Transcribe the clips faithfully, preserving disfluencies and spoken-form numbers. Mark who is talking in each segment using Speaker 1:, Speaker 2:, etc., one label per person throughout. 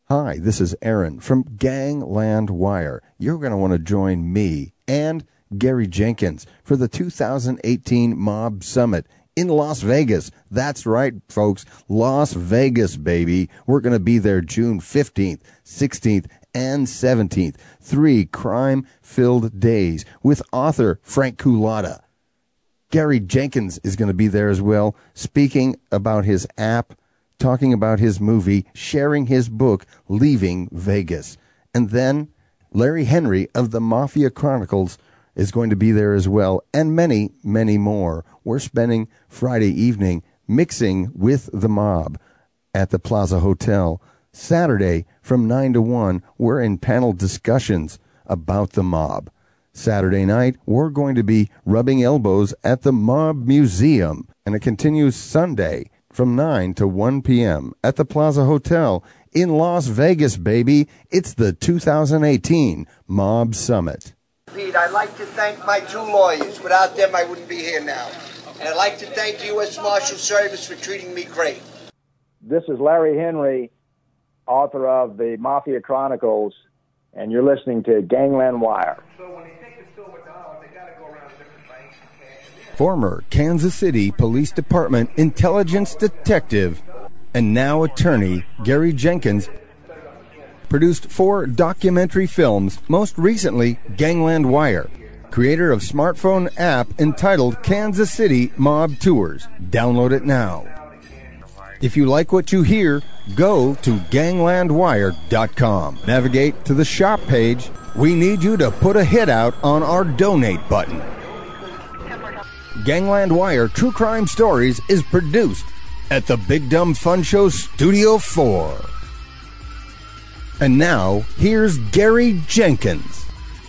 Speaker 1: Hi, this is Aaron from Gangland Wire. You're going to want to join me and Gary Jenkins for the two thousand eighteen Mob Summit in Las Vegas. That's right, folks. Las Vegas, baby. We're going to be there June fifteenth, sixteenth, and seventeenth. Three crime-filled days with author Frank Culotta. Gary Jenkins is going to be there as well, speaking about his app, talking about his movie, sharing his book, Leaving Vegas. And then Larry Henry of the Mafia Chronicles is going to be there as well, and many, many more. We're spending Friday evening mixing with the mob at the Plaza Hotel. Saturday from nine to one, we're in panel discussions about the mob. Saturday night, we're going to be rubbing elbows at the Mob Museum, and it continues Sunday from nine to one p.m. at the Plaza Hotel in Las Vegas, baby. It's the two thousand eighteen Mob Summit.
Speaker 2: Pete, I'd like to thank my two lawyers. Without them, I wouldn't be here now. And I'd like to thank the U S Marshal Service for treating me great.
Speaker 3: This is Larry Henry, author of the Mafia Chronicles, and you're listening to Gangland Wire.
Speaker 1: Former Kansas City Police Department intelligence detective and now attorney Gary Jenkins produced four documentary films, most recently Gangland Wire, creator of smartphone app entitled Kansas City Mob Tours. Download it now. If you like what you hear, go to gangland wire dot com. Navigate to the shop page. We need you to put a hit out on our donate button. Gangland Wire True Crime Stories is produced at the Big Dumb Fun Show Studio four. And now, here's Gary Jenkins.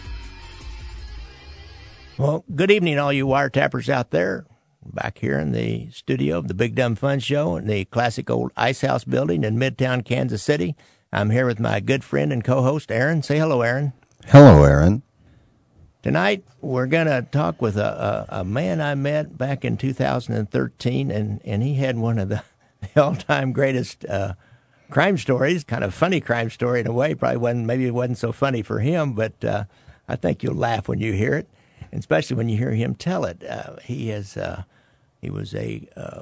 Speaker 4: Well, good evening, all you wiretappers out there. Back here in the studio of the Big Dumb Fun Show in the classic old Ice House building in Midtown, Kansas City. I'm here with my good friend and co-host, Aaron. Say hello, Aaron.
Speaker 1: Hello, Aaron.
Speaker 4: Tonight, we're going to talk with a, a, a man I met back in two thousand thirteen, and, and he had one of the, the all-time greatest uh, crime stories, kind of funny crime story in a way. Probably wasn't, maybe it wasn't so funny for him, but uh, I think you'll laugh when you hear it, and especially when you hear him tell it. Uh, he is uh, he was a uh,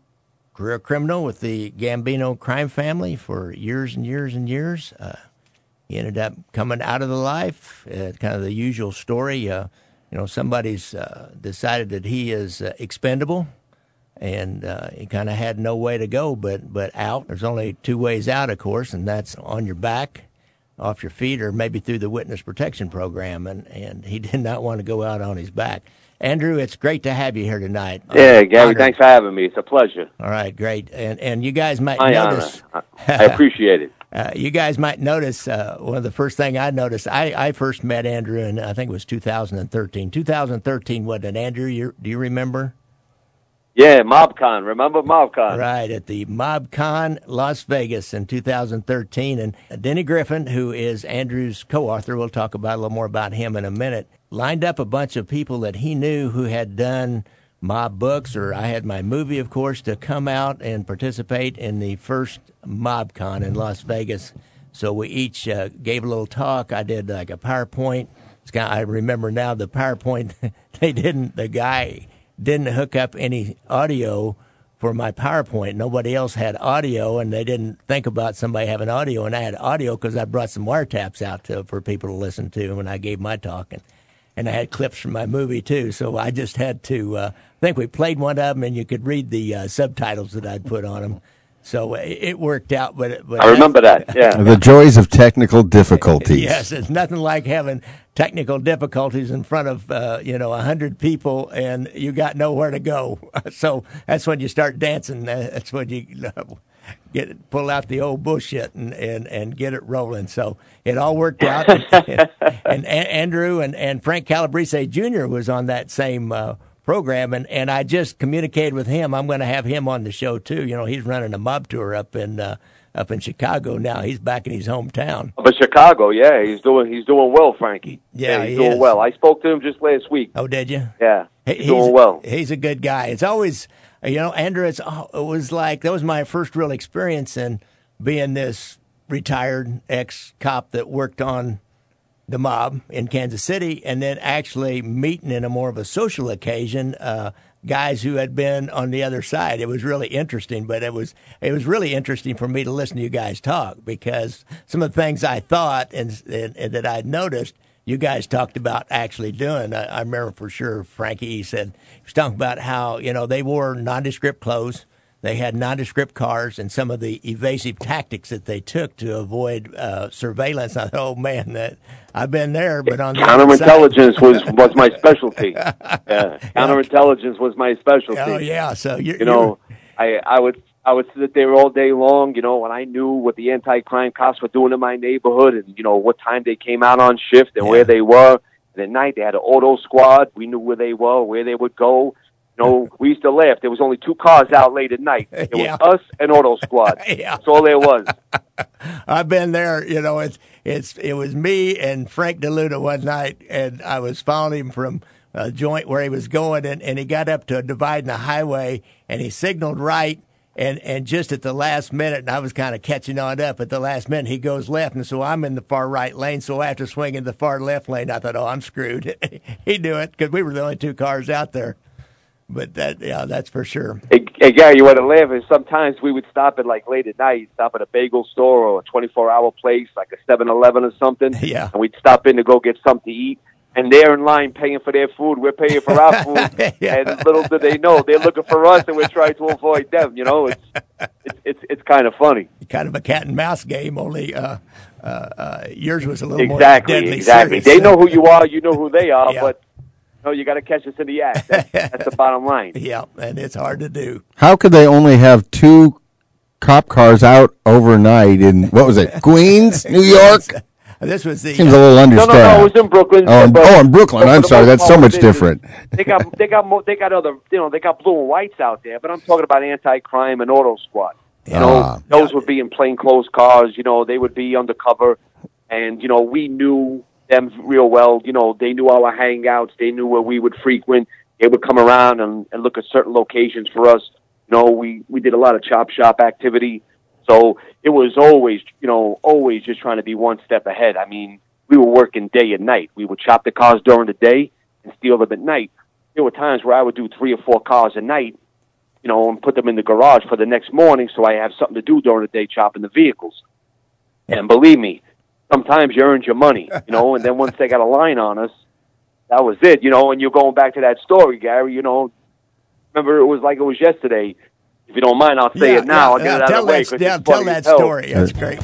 Speaker 4: career criminal with the Gambino crime family for years and years and years. Uh, He ended up coming out of the life, uh, kind of the usual story. Uh, you know, somebody's uh, decided that he is uh, expendable, and uh, he kind of had no way to go but but out. There's only two ways out, of course, and that's on your back, off your feet, or maybe through the witness protection program. And, and he did not want to go out on his back. Andrew, it's great to have you here tonight.
Speaker 5: Yeah, Gary,
Speaker 4: Honored.
Speaker 5: thanks for having me. It's a pleasure.
Speaker 4: All right, great. And and you guys might
Speaker 5: My
Speaker 4: notice.
Speaker 5: honor. I, I appreciate it.
Speaker 4: Uh, you guys might notice, uh, one of the first thing I noticed, I, I first met Andrew in, I think it was two thousand thirteen. two thousand thirteen, wasn't it, Andrew? You, do you remember?
Speaker 5: Yeah, MobCon. Remember MobCon?
Speaker 4: Right, at the MobCon Las Vegas in two thousand thirteen. And Denny Griffin, who is Andrew's co-author, we'll talk about a little more about him in a minute, lined up a bunch of people that he knew who had done mob books, or I had my movie, of course, to come out and participate in the first MobCon in Las Vegas. So we each uh, gave a little talk. I did like a PowerPoint. It's kind of, I remember now the PowerPoint, they didn't, the guy didn't hook up any audio for my PowerPoint. Nobody else had audio, and they didn't think about somebody having audio, and I had audio because I brought some wiretaps out to, for people to listen to when I gave my talk. And, and I had clips from my movie, too, so I just had to, uh, I think we played one of them, and you could read the uh, subtitles that I'd put on them. So it, it worked out. But, but
Speaker 5: I remember that, yeah.
Speaker 1: The joys of technical difficulties.
Speaker 4: Yes, it's nothing like having technical difficulties in front of, uh, you know, a hundred people, and you got nowhere to go. So that's when you start dancing. That's when you get pull out the old bullshit and, and, and get it rolling. So it all worked out. and, and Andrew and, and Frank Calabrese Junior was on that same uh, program, and, and I just communicated with him. I'm going to have him on the show too. You know, he's running a mob tour up in uh, up in Chicago now. He's back in his hometown.
Speaker 5: But Chicago, yeah, he's doing he's doing well, Frankie.
Speaker 4: Yeah,
Speaker 5: yeah he's
Speaker 4: he
Speaker 5: doing
Speaker 4: is.
Speaker 5: well. I spoke to him just last week.
Speaker 4: Oh, did you?
Speaker 5: Yeah, he's,
Speaker 4: he's
Speaker 5: doing well.
Speaker 4: He's a good guy. It's always, you know, Andrew. It's it was like that was my first real experience in being this retired ex-cop that worked on the mob in Kansas City, and then actually meeting in a more of a social occasion uh, guys who had been on the other side. It was really interesting, but it was it was really interesting for me to listen to you guys talk, because some of the things I thought and, and, and that I'd noticed, you guys talked about actually doing. I, I remember for sure Frankie, he said, he was talking about how, you know, they wore nondescript clothes. They had nondescript cars, and some of the evasive tactics that they took to avoid uh, surveillance. I thought, oh man, that I've been there, but on the
Speaker 5: counterintelligence was was my specialty. Yeah, counterintelligence was my specialty.
Speaker 4: Oh yeah, so you're,
Speaker 5: you know, I I would I would sit there all day long, you know, and I knew what the anti-crime cops were doing in my neighborhood, and you know what time they came out on shift and yeah. where they were. And at night they had an auto squad. We knew where they were, where they would go. You know, we used to laugh. There was only two cars out late at night. It was
Speaker 4: yeah.
Speaker 5: us and Auto Squad.
Speaker 4: yeah.
Speaker 5: That's all there was.
Speaker 4: I've been there. You know, it's it's it was me and Frank DeLuda one night, and I was following him from a joint where he was going, and, and he got up to a divide in the highway, and he signaled right, and, and just at the last minute, and I was kind of catching on up, at the last minute, he goes left, and so I'm in the far right lane, so after swinging the far left lane, I thought, oh, I'm screwed. He knew it, because we were the only two cars out there. But that, yeah, that's for sure.
Speaker 5: Hey, hey Gary, you want to laugh? Is sometimes we would stop at like late at night, stop at a bagel store or a twenty-four hour place like a seven eleven or something.
Speaker 4: Yeah.
Speaker 5: And we'd stop in to go get something to eat. And they're in line paying for their food. We're paying for our food. yeah. And little do they know, they're looking for us, and we're trying to avoid them. You know, it's it's it's, it's kind of funny.
Speaker 4: Kind of a cat and mouse game. Only uh, uh, uh, yours was a little
Speaker 5: exactly,
Speaker 4: more deadly
Speaker 5: exactly.
Speaker 4: serious.
Speaker 5: They know who you are. You know who they are.
Speaker 4: Yeah.
Speaker 5: But no, you got to catch us in the act. That's, that's the bottom line.
Speaker 4: Yeah, and it's hard to do.
Speaker 1: How could they only have two cop cars out overnight in, what was it, Queens, New York?
Speaker 4: This was the
Speaker 1: seems uh, a little understaffed.
Speaker 5: No, no, no, it was in Brooklyn.
Speaker 1: Oh,
Speaker 5: but,
Speaker 1: oh in Brooklyn. I'm sorry, that's so much different.
Speaker 5: They got, they got, mo- they got other, you know, they got blue and whites out there. But I'm talking about anti-crime and auto squad. You
Speaker 1: ah.
Speaker 5: know, those would be in plainclothes cars. You know, they would be undercover, and you know, we knew them real well. You know, they knew our hangouts. They knew where we would frequent. They would come around and, and look at certain locations for us. You know, we, we did a lot of chop shop activity. So it was always, you know, always just trying to be one step ahead. I mean, we were working day and night. We would chop the cars during the day and steal them at night. There were times where I would do three or four cars a night, you know, and put them in the garage for the next morning so I have something to do during the day chopping the vehicles. And believe me, sometimes you earned your money, you know, and then once they got a line on us, that was it, you know, and you're going back to that story, Gary, you know, remember it was like it was yesterday. If you don't mind, I'll say
Speaker 4: yeah,
Speaker 5: it now.
Speaker 4: Yeah,
Speaker 5: I'll get
Speaker 4: yeah,
Speaker 5: it out
Speaker 4: tell
Speaker 5: of the way.
Speaker 4: That, yeah, tell that story. That's great.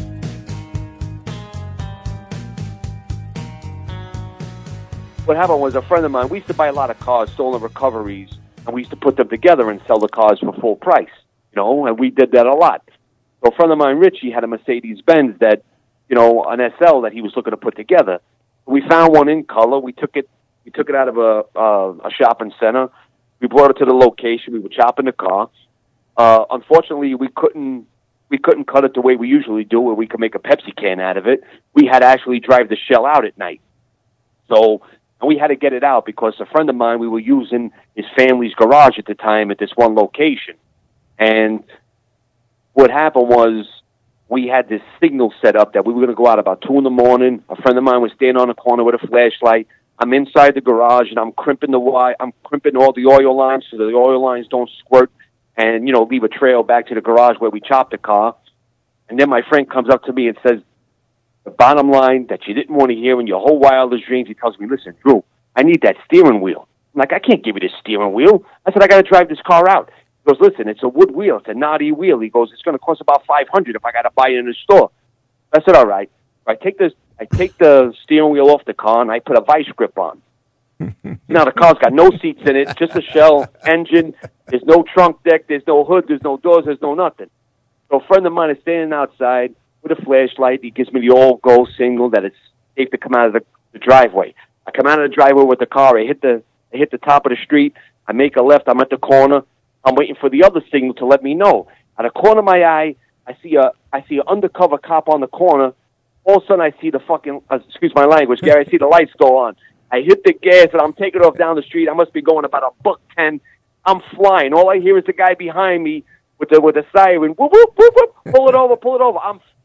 Speaker 5: What happened was a friend of mine, we used to buy a lot of cars, stolen recoveries, and we used to put them together and sell the cars for full price, you know, and we did that a lot. So a friend of mine, Richie, had a Mercedes-Benz that, you know, an S L that he was looking to put together. We found one in color. We took it We took it out of a, uh, a shopping center. We brought it to the location. We were chopping the car. Uh, unfortunately, we couldn't we couldn't cut it the way we usually do, where we could make a Pepsi can out of it. We had to actually drive the shell out at night. So and we had to get it out because a friend of mine, we were using his family's garage at the time at this one location. And what happened was we had this signal set up that we were going to go out about two in the morning. A friend of mine was standing on the corner with a flashlight. I'm inside the garage, and I'm crimping the wire. I'm crimping all the oil lines so the oil lines don't squirt and, you know, leave a trail back to the garage where we chopped the car. And then my friend comes up to me and says, the bottom line that you didn't want to hear in your whole wildest dreams, he tells me, listen, Drew, I need that steering wheel. I'm like, I can't give you this steering wheel. I said, I got to drive this car out. He goes, listen, it's a wood wheel. It's a knotty wheel. He goes, it's going to cost about five hundred dollars if I got to buy it in the store. I said, all right. I take this. I take the steering wheel off the car, and I put a vice grip on. Now, the car's got no seats in it, just a shell, engine. There's no trunk deck. There's no hood. There's no doors. There's no nothing. So a friend of mine is standing outside with a flashlight. He gives me the all-go signal that it's safe to come out of the, the driveway. I come out of the driveway with the car. I hit the I hit the top of the street. I make a left. I'm at the corner. I'm waiting for the other signal to let me know. Out of the corner of my eye, I see a I see an undercover cop on the corner. All of a sudden, I see the fucking, uh, excuse my language, Gary, I see the lights go on. I hit the gas, and I'm taking off down the street. I must be going about a buck ten. I'm flying. All I hear is the guy behind me with the with the siren, whoop, whoop, whoop, whoop, pull it over, pull it over. I'm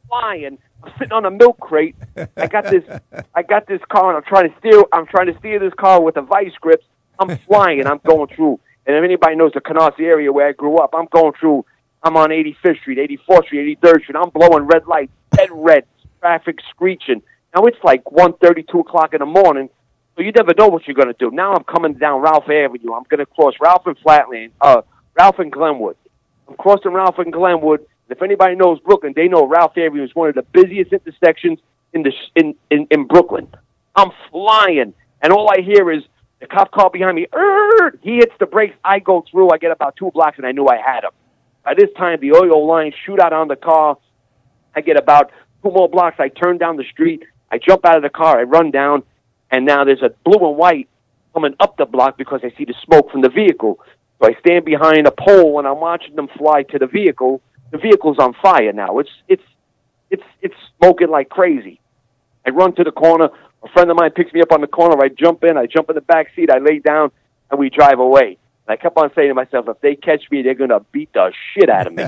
Speaker 5: flying. I'm sitting on a milk crate. I got this. I got this car, and I'm trying to steer. I'm trying to steer this car with the vice grips. I'm flying. I'm going through. And if anybody knows the Canarsie area where I grew up, I'm going through. I'm on eighty-fifth Street, eighty-fourth Street, eighty-third Street. I'm blowing red lights, dead red, traffic screeching. Now it's like one thirty, two o'clock in the morning, so you never know what you're going to do. Now I'm coming down Ralph Avenue. I'm going to cross Ralph and Flatland, uh, Ralph and Glenwood. I'm crossing Ralph and Glenwood. If anybody knows Brooklyn, they know Ralph Avenue is one of the busiest intersections in the in, in, in Brooklyn. I'm flying, and all I hear is the cop car behind me. Err! He hits the brakes. I go through. I get about two blocks, and I knew I had him. By this time, the oil lines shoot out on the car. I get about two more blocks. I turn down the street. I jump out of the car. I run down, and now there's a blue and white coming up the block because I see the smoke from the vehicle. So I stand behind a pole, and I'm watching them fly to the vehicle. The vehicle's on fire now. It's it's it's it's smoking like crazy. I run to the corner. A friend of mine picks me up on the corner. I jump in. I jump in the back seat. I lay down, and we drive away. I kept on saying to myself, if they catch me, they're going to beat the shit out of me.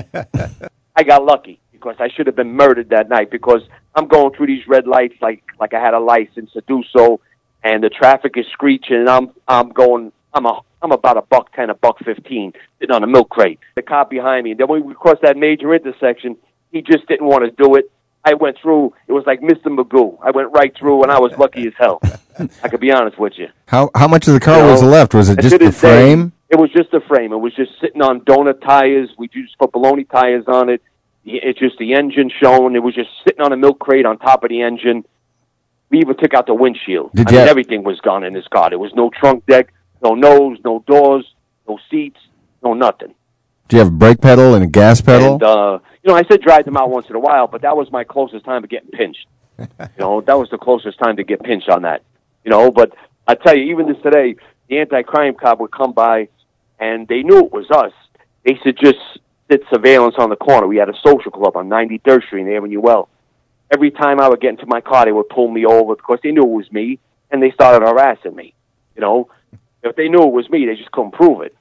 Speaker 5: I got lucky because I should have been murdered that night because I'm going through these red lights like like I had a license to do so, and the traffic is screeching, and I'm I'm going I'm a I'm about a buck ten, a buck fifteen, sitting on a milk crate. The cop behind me. And then when we crossed that major intersection, he just didn't want to do it. I went through. It was like Mister Magoo. I went right through, and I was lucky as hell. I could be honest with you.
Speaker 1: How how much of the car
Speaker 5: You know,
Speaker 1: was left? Was it just the frame?
Speaker 5: Day, it was just the frame. It was just sitting on donut tires. We just put baloney tires on it. It's just the engine showing. It was just sitting on a milk crate on top of the engine. We even took out the windshield.
Speaker 1: Did
Speaker 5: I
Speaker 1: you
Speaker 5: mean,
Speaker 1: have-
Speaker 5: everything was gone in this car. There was no trunk deck, no nose, no doors, no seats, no nothing.
Speaker 1: Do you have a brake pedal and a gas pedal?
Speaker 5: And, uh, you know, I said drive them out once in a while, but that was my closest time to getting pinched. You know, that was the closest time to get pinched on that. You know, but I tell you, even this today, the anti-crime cop would come by, and they knew it was us. They said just sit surveillance on the corner. We had a social club on ninety-third Street in Avenue L. Every time I would get into my car, they would pull me over because they knew it was me, and they started harassing me. You know, if they knew it was me, they just couldn't prove it.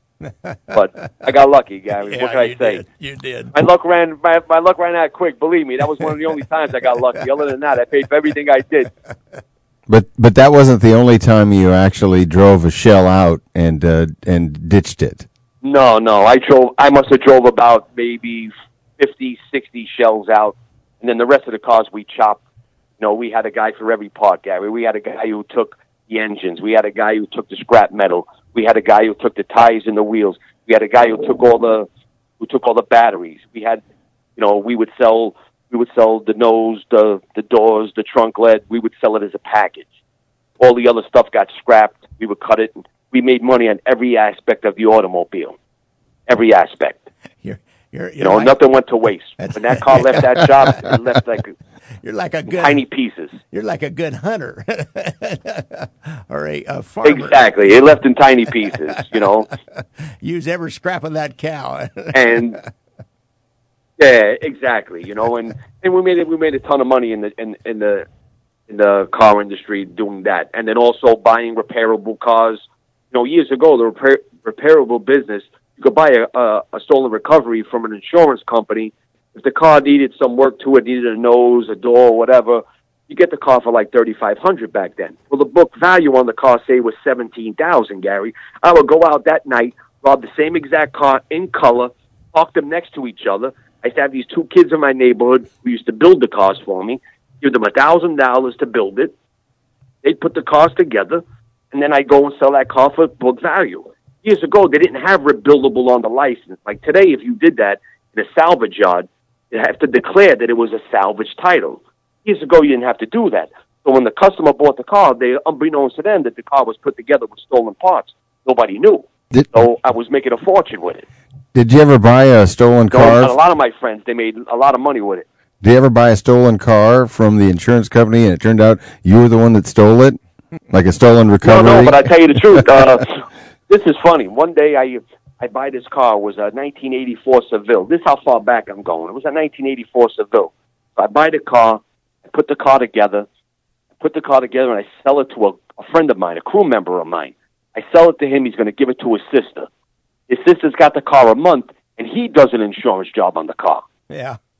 Speaker 5: But I got lucky, Gary.
Speaker 4: Yeah,
Speaker 5: what can I
Speaker 4: you
Speaker 5: say?
Speaker 4: did. You did.
Speaker 5: My luck ran. My, my luck ran out quick. Believe me, that was one of the only times I got lucky. Other than that, I paid for everything I did.
Speaker 1: But but that wasn't the only time you actually drove a shell out and uh, and ditched it.
Speaker 5: No, no. I drove. I must have drove about maybe fifty, sixty shells out, and then the rest of the cars we chopped. You know, we had a guy for every part, Gary. We had a guy who took the engines. We had a guy who took the scrap metal. We had a guy who took the tires and the wheels. We had a guy who took all the who took all the batteries. We had, you know, we would sell we would sell the nose, the the doors, the trunk lid. We would sell it as a package. All the other stuff got scrapped. We would cut it. We made money on every aspect of the automobile, every aspect.
Speaker 4: You're, you're, you're
Speaker 5: You know,
Speaker 4: like,
Speaker 5: nothing went to waste. When that car left that shop, it left like
Speaker 4: you're like a good
Speaker 5: tiny pieces.
Speaker 4: You're like a good hunter or a, a farmer.
Speaker 5: Exactly. It left in tiny pieces, you know.
Speaker 4: Use every scrap of that cow.
Speaker 5: And yeah, exactly. You know, and, and we made it. We made a ton of money in the in, in the in the car industry doing that, and then also buying repairable cars. You know, years ago, the repair, repairable business, you could buy a, a, a stolen recovery from an insurance company. If the car needed some work to it, needed a nose, a door, whatever, you get the car for like thirty-five hundred dollars back then. Well, the book value on the car, say, was seventeen thousand dollars, Gary. I would go out that night, rob the same exact car in color, park them next to each other. I used to have these two kids in my neighborhood who used to build the cars for me, give them one thousand dollars to build it. They'd put the cars together, and then I'd go and sell that car for book value. Years ago, they didn't have rebuildable on the license. Like today, if you did that in a salvage yard, you have to declare that it was a salvage title. Years ago, you didn't have to do that. So when the customer bought the car, they, unbeknownst to them, that the car was put together with stolen parts. Nobody knew.
Speaker 1: Did,
Speaker 5: So I was making a fortune with it.
Speaker 1: did you ever buy a stolen
Speaker 5: So,
Speaker 1: car?
Speaker 5: and a lot of my friends, they made a lot of money with it.
Speaker 1: Did you ever buy a stolen car from the insurance company and it turned out you were the one that stole it? Like a stolen recovery?
Speaker 5: No, no, but I tell you the truth. Uh, this is funny. One day I I buy this car. It was a nineteen eighty-four Seville. This is how far back I'm going. It was a nineteen eighty-four Seville. So I buy the car. I put the car together. I put the car together, and I sell it to a, a friend of mine, a crew member of mine. I sell it to him. He's going to give it to his sister. His sister's got the car a month, and he does an insurance job on the car.
Speaker 4: Yeah.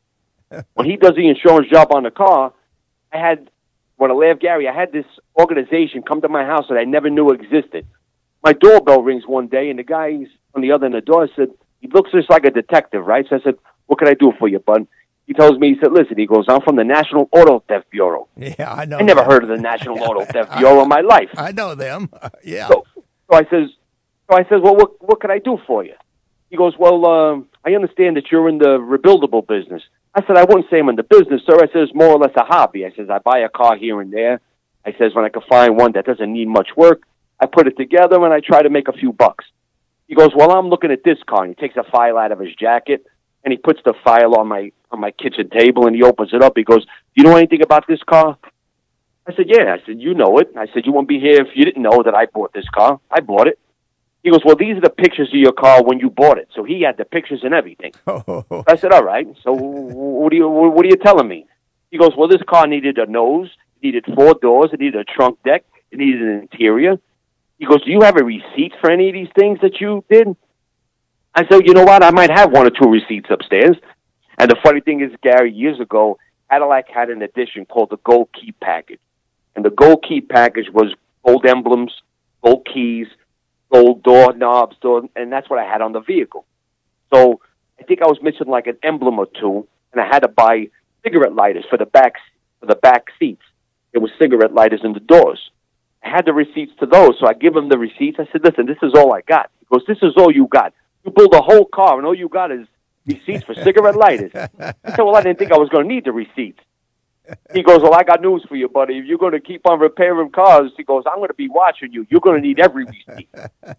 Speaker 5: When he does the insurance job on the car, I had, when I laughed Gary, I had this organization come to my house that I never knew existed. My doorbell rings one day, and the guy on the other end of the door said, he looks just like a detective, right? So I said, what can I do for you, bud? He tells me, he said, listen, he goes, I'm from the National Auto Theft Bureau.
Speaker 4: Yeah, I know.
Speaker 5: I never
Speaker 4: them.
Speaker 5: heard of the National Auto Theft Bureau in my life.
Speaker 4: I know them. Yeah.
Speaker 5: So, so I says, so I says, well, what what can I do for you? He goes, well, um, I understand that you're in the rebuildable business. I said, I wouldn't say I'm in the business, sir. I said, it's more or less a hobby. I says, I buy a car here and there. I says, when I can find one that doesn't need much work, I put it together and I try to make a few bucks. He goes, well, I'm looking at this car. And he takes a file out of his jacket and he puts the file on my on my kitchen table and he opens it up. He goes, do you know anything about this car? I said, yeah. I said, you know it. I said, you won't be here if you didn't know that I bought this car. I bought it. He goes, well, these are the pictures of your car when you bought it. So he had the pictures and everything.
Speaker 4: Oh.
Speaker 5: I said, all right. So what are you what are you telling me? He goes, well, this car needed a nose, it needed four doors, it needed a trunk deck, it needed an interior. He goes, do you have a receipt for any of these things that you did? I said, you know what? I might have one or two receipts upstairs. And the funny thing is, Gary, years ago, Cadillac had an edition called the Gold Key Package. And the Gold Key Package was gold emblems, gold keys, gold door knobs, door, and that's what I had on the vehicle. So I think I was missing like an emblem or two, and I had to buy cigarette lighters for the back for the back seats. There was cigarette lighters in the doors. I had the receipts to those, so I give him the receipts. I said, listen, this is all I got. He goes, this is all you got. You build a whole car, and all you got is receipts for cigarette lighters. I said, well, I didn't think I was going to need the receipts. He goes, well, I got news for you, buddy. If you're going to keep on repairing cars, he goes, I'm going to be watching you. You're going to need every receipt.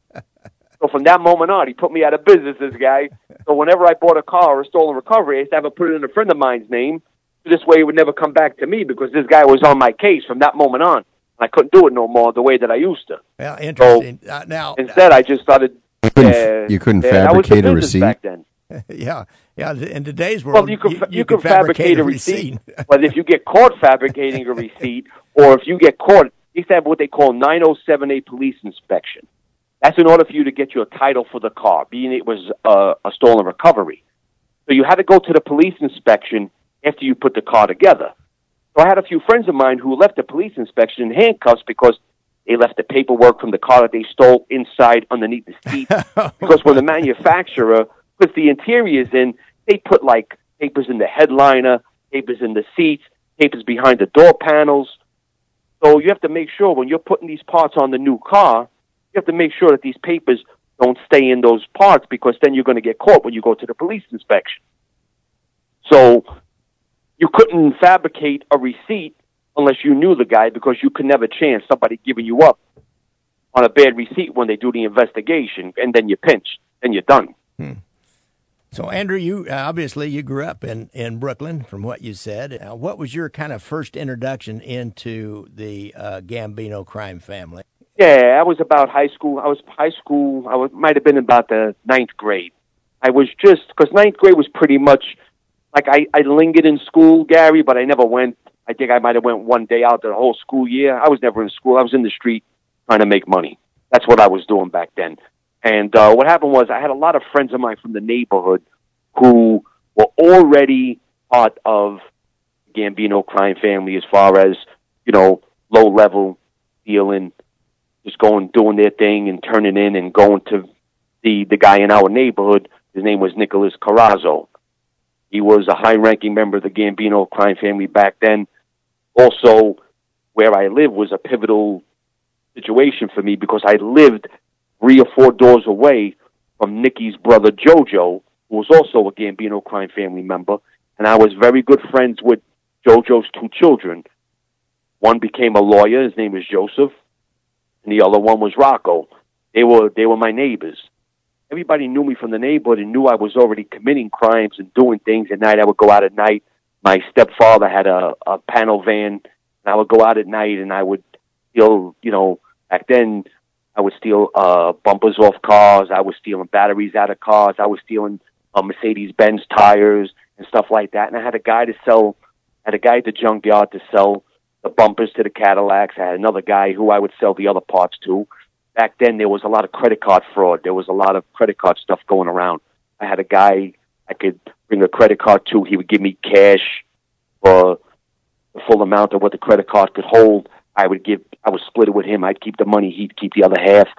Speaker 5: So from that moment on, he put me out of business, this guy. So whenever I bought a car or a stolen recovery, I used to have it put it in a friend of mine's name. This way it would never come back to me because this guy was on my case from that moment on. I couldn't do it no more the way that I used to.
Speaker 4: Well, interesting.
Speaker 5: So
Speaker 4: uh, now,
Speaker 5: instead, I just started.
Speaker 1: You couldn't,
Speaker 5: uh,
Speaker 1: you couldn't
Speaker 5: uh,
Speaker 1: fabricate
Speaker 5: I
Speaker 1: a
Speaker 5: was
Speaker 1: receipt?
Speaker 5: back then.
Speaker 4: yeah, yeah. In today's world,
Speaker 5: Well, you can
Speaker 4: you,
Speaker 5: you,
Speaker 4: you
Speaker 5: can fabricate, a receipt, but if you get caught fabricating a receipt, or if you get caught, you have to have what they call nine oh seven A police inspection. That's in order for you to get your title for the car, being it was uh, a stolen recovery. So you had to go to the police inspection after you put the car together. So I had a few friends of mine who left the police inspection in handcuffs because they left the paperwork from the car that they stole inside underneath the seat. Because when the manufacturer puts the interiors in, they put like papers in the headliner, papers in the seats, papers behind the door panels. So you have to make sure when you're putting these parts on the new car, you have to make sure that these papers don't stay in those parts because then you're going to get caught when you go to the police inspection. So you couldn't fabricate a receipt unless you knew the guy because you could never chance somebody giving you up on a bad receipt when they do the investigation, and then you pinch, and you're done.
Speaker 4: Hmm. So, Andrew, you uh, obviously you grew up in, in Brooklyn, from what you said. Uh, what was your kind of first introduction into the uh, Gambino crime family?
Speaker 5: Yeah, I was about high school. I was high school. I was, might have been about the ninth grade. I was just because ninth grade was pretty much like I, I lingered in school, Gary, but I never went. I think I might have went one day out the whole school year. I was never in school. I was in the street trying to make money. That's what I was doing back then. And uh, what happened was I had a lot of friends of mine from the neighborhood who were already part of the Gambino crime family as far as, you know, low-level dealing, just going, doing their thing and turning in and going to the, the guy in our neighborhood. His name was Nicholas Carrazzo. He was a high-ranking member of the Gambino crime family back then. Also, where I lived was a pivotal situation for me because I lived three or four doors away from Nicky's brother Jojo, who was also a Gambino crime family member, and I was very good friends with Jojo's two children. One became a lawyer. His name was Joseph, and the other one was Rocco. They were they were my neighbors. Everybody knew me from the neighborhood and knew I was already committing crimes and doing things. At night, I would go out at night. My stepfather had a, a panel van, and I would go out at night, and I would steal, you know, back then, I would steal uh, bumpers off cars. I was stealing batteries out of cars. I was stealing uh, Mercedes-Benz tires and stuff like that. And I had a guy to sell, I had a guy at the junkyard to sell the bumpers to the Cadillacs. I had another guy who I would sell the other parts to. Back then, there was a lot of credit card fraud. There was a lot of credit card stuff going around. I had a guy I could bring a credit card to. He would give me cash for the full amount of what the credit card could hold. I would give, I would split it with him. I'd keep the money. He'd keep the other half.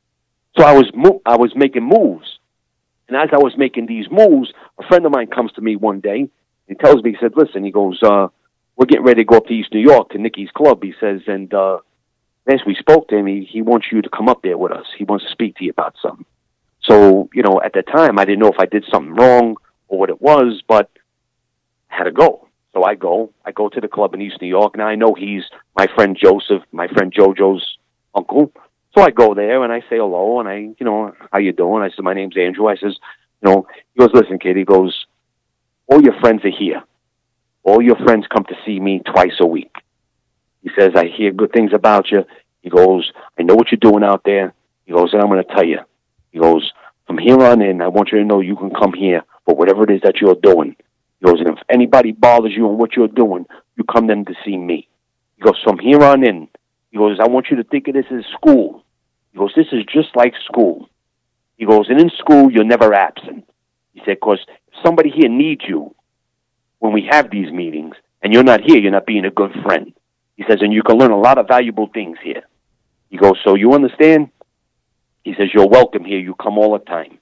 Speaker 5: So I was, mo- I was making moves. And as I was making these moves, a friend of mine comes to me one day. He tells me, he said, listen, he goes, uh, we're getting ready to go up to East New York to Nicky's club. He says, and, uh, as we spoke to him, he, he wants you to come up there with us. He wants to speak to you about something. So, you know, at the time, I didn't know if I did something wrong or what it was, but I had to go. So I go. I go to the club in East New York. Now I know he's my friend Joseph, my friend JoJo's uncle. So I go there and I say hello and I, you know, how you doing? I said, my name's Andrew. I says, you know, he goes, listen, kid. He goes, all your friends are here. All your friends come to see me twice a week. He says, I hear good things about you. He goes, I know what you're doing out there. He goes, and I'm going to tell you. He goes, from here on in, I want you to know you can come here for whatever it is that you're doing. He goes, and if anybody bothers you on what you're doing, you come then to see me. He goes, from here on in, he goes, I want you to think of this as school. He goes, this is just like school. He goes, and in school, you're never absent. He said, because if somebody here needs you when we have these meetings, and you're not here, you're not being a good friend. He says, and you can learn a lot of valuable things here. He goes, so you understand? He says, you're welcome here. You come all the time.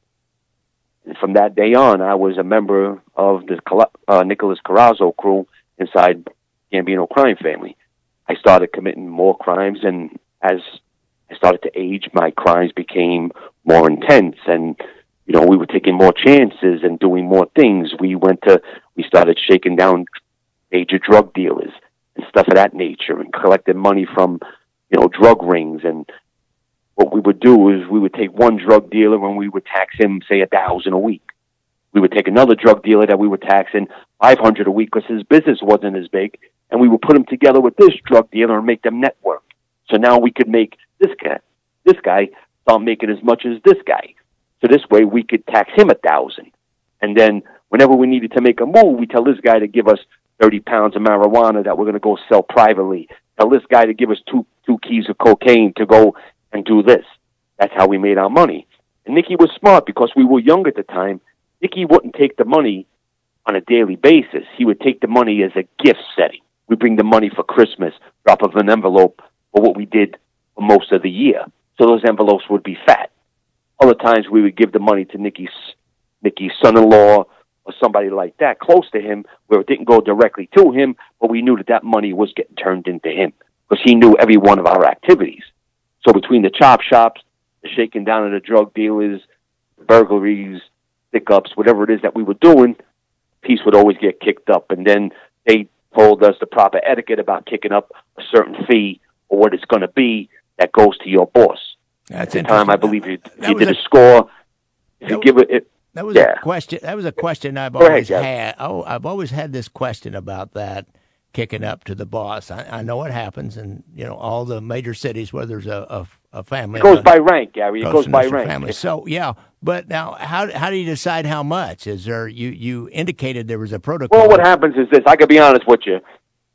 Speaker 5: And from that day on, I was a member of the uh, Nicholas Carrazzo crew inside Gambino crime family. I started committing more crimes, and as I started to age, my crimes became more intense, and you know, we were taking more chances and doing more things. We went to, we started shaking down major drug dealers and stuff of that nature, and collecting money from, you know, drug rings. And what we would do is we would take one drug dealer and we would tax him, say, a thousand a week. We would take another drug dealer that we were taxing five hundred a week because his business wasn't as big, and we would put him together with this drug dealer and make them network. So now we could make this guy, this guy start making as much as this guy. So this way we could tax him a thousand. And then whenever we needed to make a move, we tell this guy to give us thirty pounds of marijuana that we're going to go sell privately. Tell this guy to give us two two keys of cocaine to go and do this. That's how we made our money. And Nicky was smart because we were young at the time. Nicky wouldn't take the money on a daily basis. He would take the money as a gift setting. We bring the money for Christmas, drop of an envelope for what we did for most of the year. So those envelopes would be fat. Other times we would give the money to Nicky's Nicky's son-in-law or somebody like that close to him, where it didn't go directly to him, but we knew that that money was getting turned into him because he knew every one of our activities. So between the chop shops, the shaking down of the drug dealers, burglaries, pickups, whatever it is that we were doing, a piece would always get kicked up. And then they told us the proper etiquette about kicking up a certain fee or what it's going to be that goes to your boss.
Speaker 4: That's
Speaker 5: At the time, I believe you, you did
Speaker 4: a,
Speaker 5: a score. If you give it, it
Speaker 4: that was
Speaker 5: yeah.
Speaker 4: a question. That was a question I've
Speaker 5: Go
Speaker 4: always
Speaker 5: ahead,
Speaker 4: had. Oh, I've always had this question about that, kicking up to the boss. I, I know it happens in, you know, all the major cities where there's a, a, a family.
Speaker 5: It goes
Speaker 4: a,
Speaker 5: by rank, Gary. It goes by rank.
Speaker 4: Family. So yeah, but now how how do you decide how much? Is there you you indicated there was a protocol?
Speaker 5: Well, what happens is this. I could be honest with you.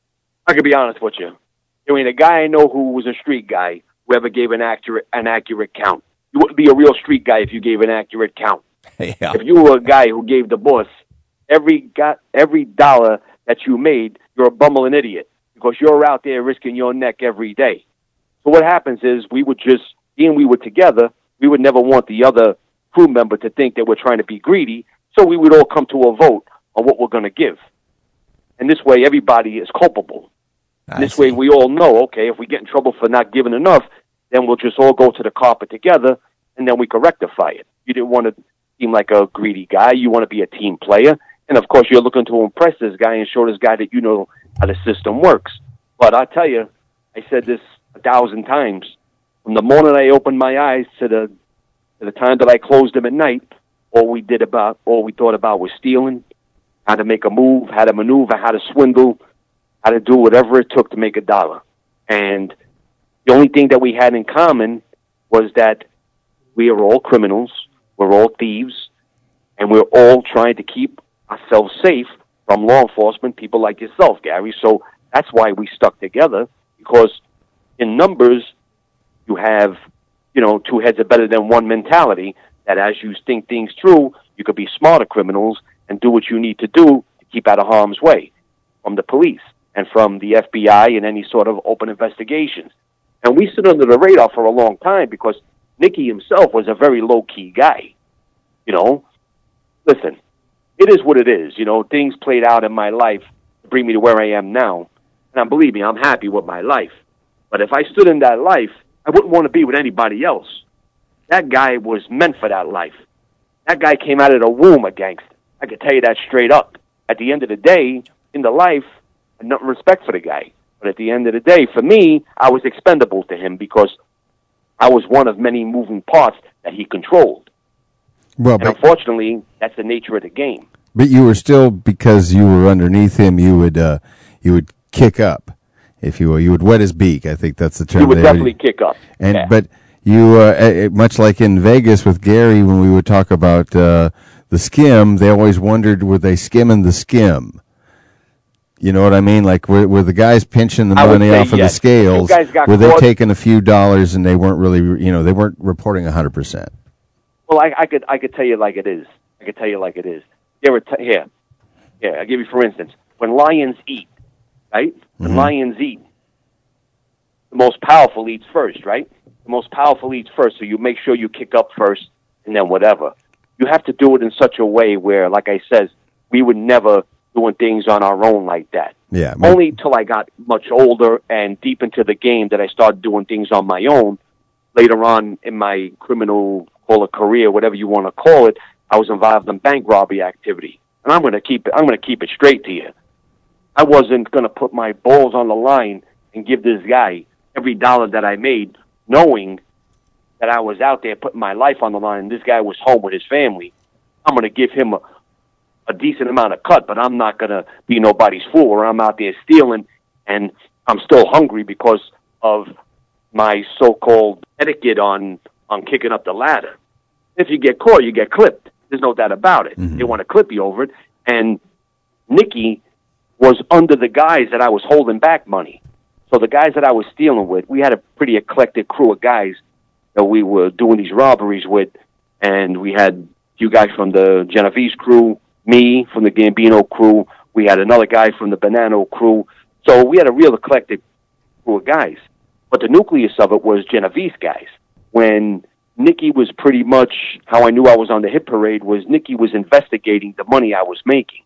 Speaker 5: I could be honest with you. I mean, a guy I know who was a street guy, whoever gave an accurate an accurate count. You wouldn't be a real street guy if you gave an accurate count.
Speaker 4: Yeah.
Speaker 5: If you were a guy who gave the boss every got every dollar that you made, you're a bumbling idiot because you're out there risking your neck every day. So what happens is we would just, being we were together, we would never want the other crew member to think that we're trying to be greedy, so we would all come to a vote on what we're going to give. And this way, everybody is culpable. And this way, we all know, okay, if we get in trouble for not giving enough, then we'll just all go to the carpet together, and then we can rectify it. You didn't want to seem like a greedy guy. You want to be a team player. And, of course, you're looking to impress this guy and show this guy that you know how the system works. But I tell you, I said this a thousand times. From the moment I opened my eyes to the to the time that I closed them at night, all we did about, all we thought about was stealing, how to make a move, how to maneuver, how to swindle, how to do whatever it took to make a dollar. And the only thing that we had in common was that we are all criminals, we're all thieves, and we're all trying to keep ourselves safe from law enforcement, people like yourself, Gary. So that's why we stuck together, because in numbers, you have, you know, two heads are better than one mentality, that as you think things through, you could be smarter criminals, and do what you need to do to keep out of harm's way from the police and from the F B I and any sort of open investigations. And we stood under the radar for a long time because Nicky himself was a very low-key guy. You know, listen, it is what it is. You know, things played out in my life to bring me to where I am now. And believe me, I'm happy with my life. But if I stood in that life, I wouldn't want to be with anybody else. That guy was meant for that life. That guy came out of the womb a gangster. I can tell you that straight up. At the end of the day, in the life, I have no respect for the guy. But at the end of the day, for me, I was expendable to him because I was one of many moving parts that he controlled.
Speaker 1: Well,
Speaker 5: and
Speaker 1: but,
Speaker 5: unfortunately, that's the nature of the game.
Speaker 1: But you were still, because you were underneath him, you would uh, you would kick up, if you will. You would wet his beak. I think that's the term.
Speaker 5: You would
Speaker 1: they
Speaker 5: definitely
Speaker 1: would,
Speaker 5: kick up.
Speaker 1: And
Speaker 5: yeah.
Speaker 1: But you, uh, much like in Vegas with Gary, when we would talk about uh, the skim, they always wondered, were they skimming the skim? You know what I mean? Like, were, were the guys pinching the money off of
Speaker 5: yes.
Speaker 1: the scales?
Speaker 5: Were
Speaker 1: caught. they taking a few dollars and they weren't really, you know, they weren't reporting one hundred percent?
Speaker 5: Well, I, I could I could tell you like it is. I could tell you like it is. Here, t- here, here. I'll give you for instance. When lions eat, right? When
Speaker 1: Mm-hmm.
Speaker 5: lions eat, the most powerful eats first, right? The most powerful eats first, so you make sure you kick up first, and then whatever. You have to do it in such a way where, like I says, we would never doing things on our own like that.
Speaker 1: Yeah.
Speaker 5: My- Only till I got much older and deep into the game that I started doing things on my own. Later on in my criminal, call it career, whatever you want to call it, I was involved in bank robbery activity. And I'm going to keep it, I'm going to keep it straight to you. I wasn't going to put my balls on the line and give this guy every dollar that I made, knowing that I was out there putting my life on the line and this guy was home with his family. I'm going to give him a, a decent amount of cut, but I'm not going to be nobody's fool or I'm out there stealing and I'm still hungry because of my so-called etiquette on, on kicking up the ladder. If you get caught, you get clipped. There's no doubt about it.
Speaker 1: Mm-hmm.
Speaker 5: They want to clip you over it. And Nicky was under the guys that I was holding back money. So the guys that I was stealing with, we had a pretty eclectic crew of guys that we were doing these robberies with. And we had a few guys from the Genovese crew, me from the Gambino crew. We had another guy from the Bonanno crew. So we had a real eclectic crew of guys. But the nucleus of it was Genovese guys. When Nicky was pretty much, how I knew I was on the hit parade was Nicky was investigating the money I was making.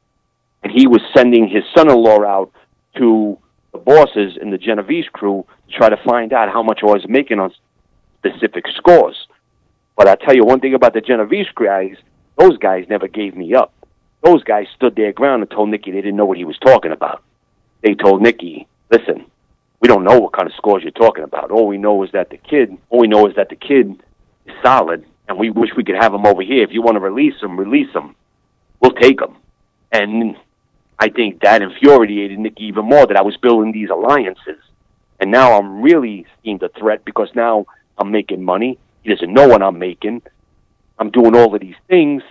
Speaker 5: And he was sending his son-in-law out to the bosses in the Genovese crew to try to find out how much I was making on specific scores. But I tell you one thing about the Genovese guys, those guys never gave me up. Those guys stood their ground and told Nicky they didn't know what he was talking about. They told Nicky, listen, we don't know what kind of scores you're talking about. All we know is that the kid, all we know is that the kid is solid, and we wish we could have him over here. If you want to release him, release him. We'll take him. And I think that infuriated Nicky even more, that I was building these alliances. And now I'm really seeing the threat because now I'm making money. He doesn't know what I'm making. I'm doing all of these things.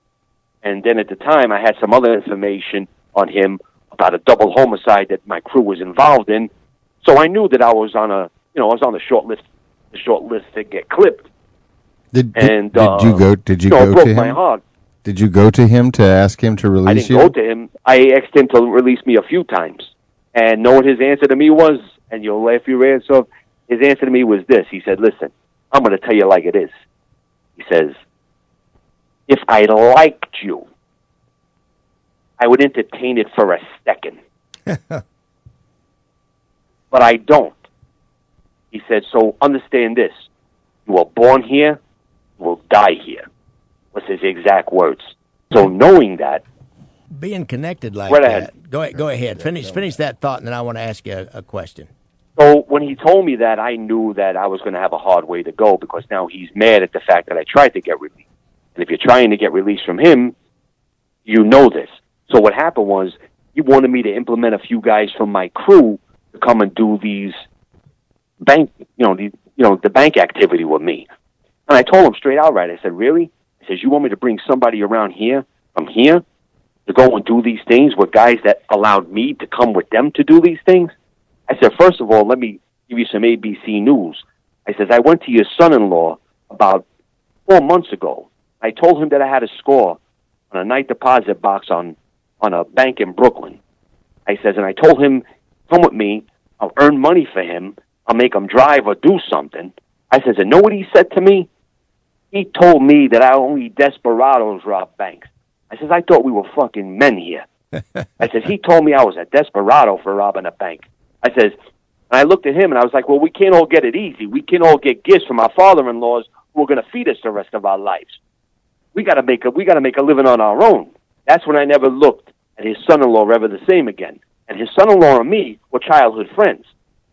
Speaker 5: And then at the time, I had some other information on him about a double homicide that my crew was involved in. So I knew that I was on a, you know, I was on the short list, the short list to get clipped.
Speaker 1: Did, did,
Speaker 5: and,
Speaker 1: did
Speaker 5: uh,
Speaker 1: you go? Did you,
Speaker 5: you know,
Speaker 1: go
Speaker 5: it broke
Speaker 1: to him?
Speaker 5: my heart.
Speaker 1: Did you go to him to ask him to release
Speaker 5: I didn't
Speaker 1: you?
Speaker 5: go to him. I asked him to release me a few times. And know what his answer to me was? And you'll laugh your ass off. His answer to me was this. He said, listen, I'm going to tell you like it is. He says, if I liked you, I would entertain it for a second. But I don't. He said, so understand this. You were born here, you will die here. Was his exact words. So knowing that,
Speaker 4: being connected like
Speaker 5: right
Speaker 4: that.
Speaker 5: ahead.
Speaker 4: Go ahead. Go ahead. Finish. Finish that thought, and then I want to ask you a, a question.
Speaker 5: So when he told me that, I knew that I was going to have a hard way to go because now he's mad at the fact that I tried to get released. And if you're trying to get released from him, you know this. So what happened was he wanted me to implement a few guys from my crew to come and do these bank, you know, the you know the bank activity with me. And I told him straight outright. I said, really? He says, you want me to bring somebody around here from here to go and do these things with guys that allowed me to come with them to do these things? I said, first of all, let me give you some A B C news. I says, I went to your son-in-law about four months ago. I told him that I had a score on a night deposit box on, on a bank in Brooklyn. I says, and I told him, come with me. I'll earn money for him. I'll make him drive or do something. I says, and know what he said to me? He told me that I only desperados rob banks. I says, I thought we were fucking men here. I says, he told me I was a desperado for robbing a bank. I says, and I looked at him and I was like, well, we can't all get it easy. We can't all get gifts from our father-in-laws who are going to feed us the rest of our lives. We got to make a we got to make a living on our own. That's when I never looked at his son-in-law ever the same again. And his son-in-law and me were childhood friends.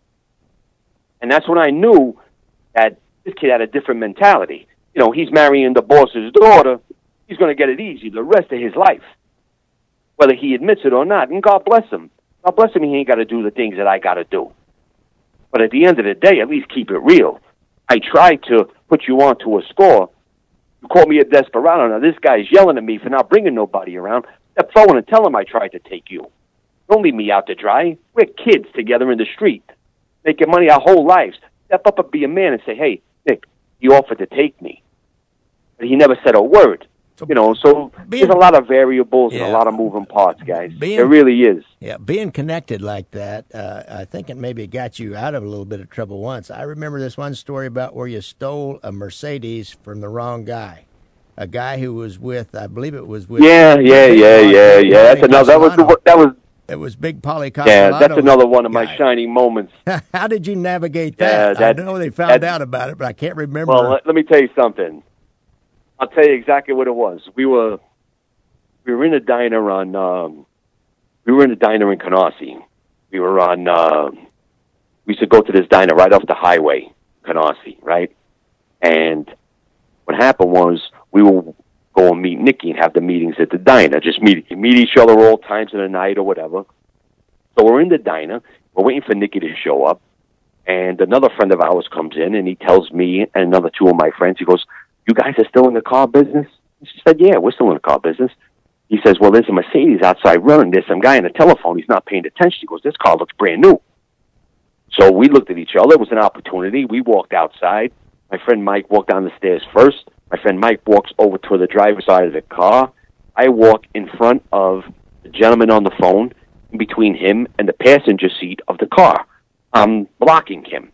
Speaker 5: And that's when I knew that this kid had a different mentality. You know, he's marrying the boss's daughter. He's going to get it easy the rest of his life, whether he admits it or not. And God bless him. God bless him, he ain't got to do the things that I got to do. But at the end of the day, at least keep it real. I tried to put you on to a score. You call me a desperado. Now, this guy's yelling at me for not bringing nobody around. Step forward and tell him I tried to take you. Don't leave me out to dry. We're kids together in the street, making money our whole lives. Step up and be a man and say, hey, Nick, he offered to take me. But he never said a word. You know, so being, there's a lot of variables yeah, and a lot of moving parts, guys. Being, there really is.
Speaker 4: Yeah, being connected like that, uh, I think it maybe got you out of a little bit of trouble once. I remember this one story about where you stole a Mercedes from the wrong guy. A guy who was with, I believe it was with.
Speaker 5: Yeah, yeah, yeah, yeah, yeah. That's another. That was the, that was.
Speaker 4: It was Big Polly Castellano.
Speaker 5: Yeah, that's another one of my guy. shining moments.
Speaker 4: How did you navigate that? Yeah, that I know they found out about it, but I can't remember.
Speaker 5: Well, let, let me tell you something. I'll tell you exactly what it was. We were we were in a diner on um, we were in a diner in Canarsie. We were on uh, we used to go to this diner right off the highway, Canarsie, right? And what happened was we will go and meet Nikki and have the meetings at the diner. Just meet meet each other all times of the night or whatever. So we're in the diner. We're waiting for Nikki to show up. And another friend of ours comes in and he tells me and another two of my friends, he goes, you guys are still in the car business? She said, yeah, we're still in the car business. He says, well, there's a Mercedes outside running. There's some guy on the telephone. He's not paying attention. He goes, this car looks brand new. So we looked at each other. It was an opportunity. We walked outside. My friend Mike walked down the stairs first. My friend Mike walks over to the driver's side of the car. I walk in front of the gentleman on the phone, in between him and the passenger seat of the car. I'm blocking him.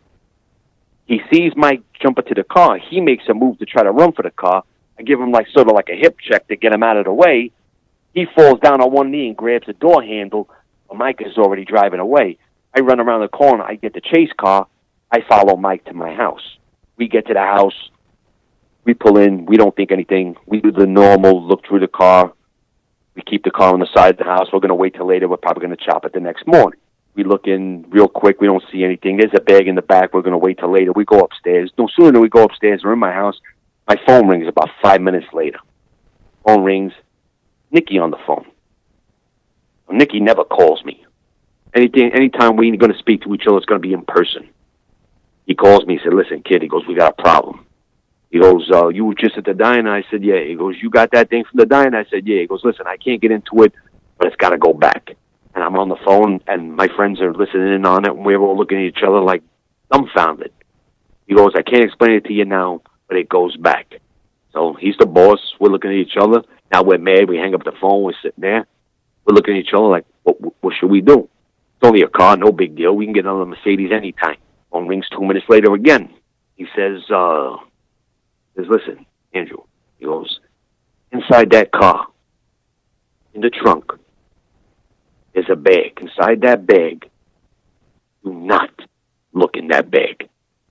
Speaker 5: He sees Mike jump into the car. He makes a move to try to run for the car. I give him like sort of like a hip check to get him out of the way. He falls down on one knee and grabs the door handle. But Mike is already driving away. I run around the corner. I get the chase car. I follow Mike to my house. We get to the house. We pull in. We don't think anything. We do the normal look through the car. We keep the car on the side of the house. We're going to wait till later. We're probably going to chop it the next morning. We look in real quick. We don't see anything. There's a bag in the back. We're going to wait till later. We go upstairs. No sooner than we go upstairs, we're in my house. My phone rings about five minutes later. Phone rings. Nikki on the phone. Well, Nikki never calls me. Anything, anytime we're going to speak to each other, it's going to be in person. He calls me. He said, listen, kid. He goes, we got a problem. He goes, uh, you were just at the diner? I said, yeah. He goes, you got that thing from the diner? I said, yeah. He goes, listen, I can't get into it, but it's got to go back. And I'm on the phone, and my friends are listening in on it, and we're all looking at each other like dumbfounded. He goes, I can't explain it to you now, but it goes back. So he's the boss. We're looking at each other. Now we're mad. We hang up the phone. We're sitting there. We're looking at each other like, what, what should we do? It's only a car, no big deal. We can get another Mercedes anytime. Phone rings two minutes later again. He says, uh, says, listen, Andrew. He goes, inside that car, in the trunk, there's a bag. Inside that bag, do not look in that bag.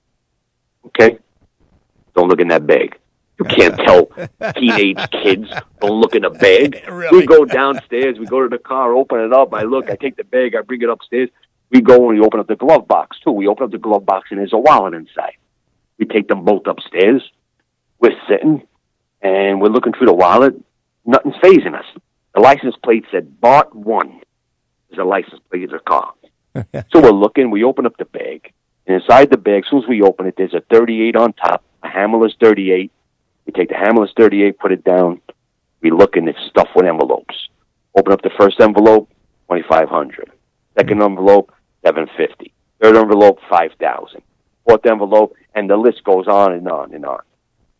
Speaker 5: Okay? Don't look in that bag. You can't tell teenage kids, don't look in a bag. Really? We go downstairs. We go to the car, open it up. I look. I take the bag. I bring it upstairs. We go and we open up the glove box, too. We open up the glove box, and there's a wallet inside. We take them both upstairs. We're sitting, and we're looking through the wallet. Nothing's phasing us. The license plate said Bart one. There's a license plate of the car. So we're looking. We open up the bag. And inside the bag, as soon as we open it, there's a thirty-eight on top, a Hammerless thirty-eight. We take the Hammerless thirty-eight, put it down. We look, and it's stuffed with envelopes. Open up the first envelope, twenty-five hundred dollars. Second envelope, seven hundred fifty dollars. Third envelope, five thousand dollars. Fourth envelope, and the list goes on and on and on.